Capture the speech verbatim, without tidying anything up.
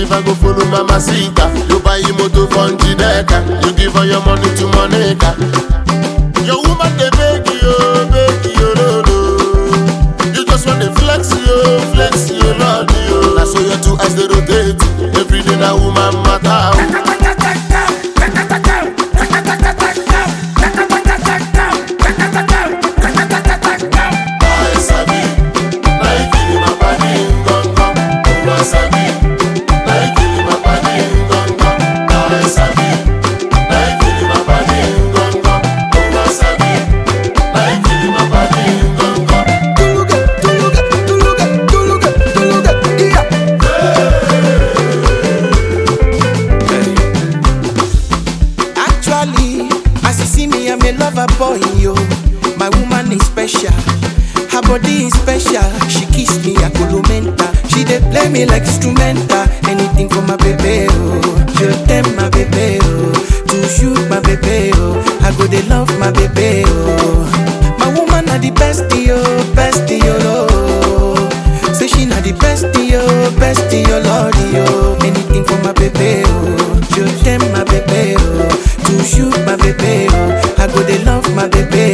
if I go follow Mama Sita. You buy him motor from Jideka. You give her your money to Monica. Your woman they beg you, beg you, no, no. You just want to flex you, flex you, Lord, you. That's why your two eyes they rotate. Every day that woman matter. As you see me, I'm a lover boy, yo. My woman is special, her body is special. She kiss me, I colomenta. She dey play me like instrumental. Anything for my baby, oh. Je t'aime, my baby, oh. To shoot my baby, oh. I go dey love my baby, oh. My woman are the best, yo, best, yo, oh. Say she not the best, yo, best, yo, Lord, yo. Anything for my baby, oh. Je t'aime, my baby, oh. To shoot my baby, oh. I go dey love my baby.